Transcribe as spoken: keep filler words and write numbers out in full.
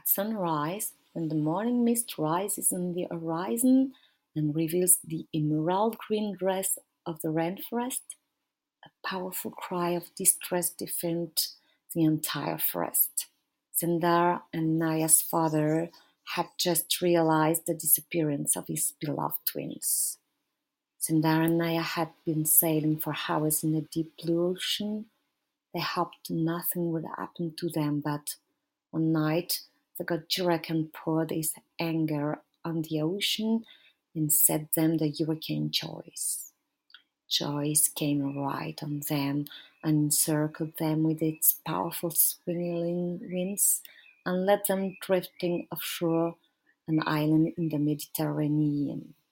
At sunrise, when the morning mist rises on the horizon and reveals the emerald green dress of the rainforest, a powerful cry of distress deafened the entire forest. Sundar and Naya's father had just realized the disappearance of his beloved twins. Sundar and Naya had been sailing for hours in the deep blue ocean. They hoped nothing would happen to them, but one night the god Jurakan poured his anger on the ocean and set them the hurricane Joyce. Joyce came right on them and encircled them with its powerful swirling winds and led them drifting offshore an island in the Mediterranean.